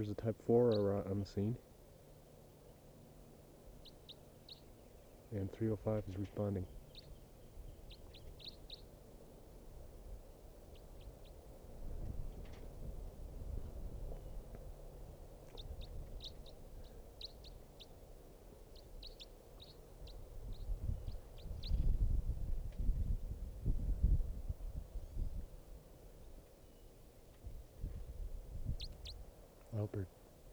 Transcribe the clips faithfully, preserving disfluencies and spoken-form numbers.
There's a Type four are on the scene. And three oh five is responding. Albert.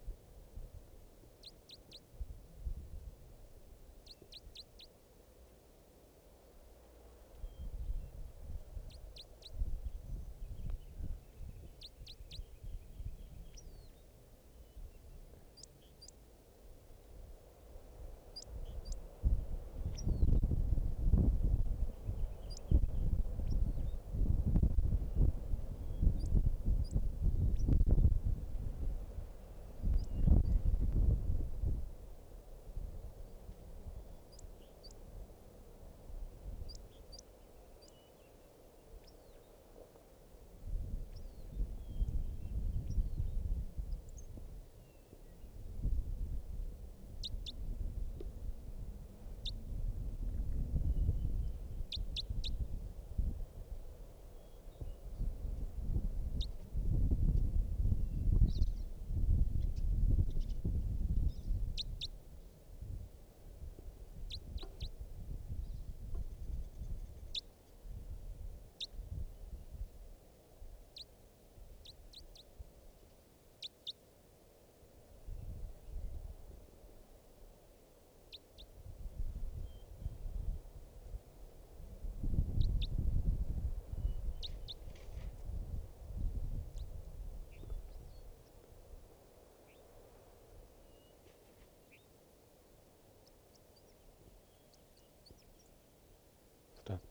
Stop.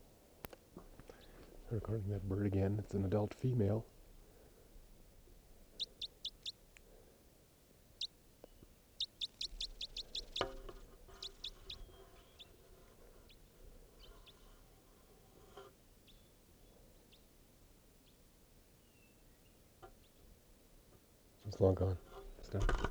I'm recording that bird again. It's an adult female. It's long gone. Stop.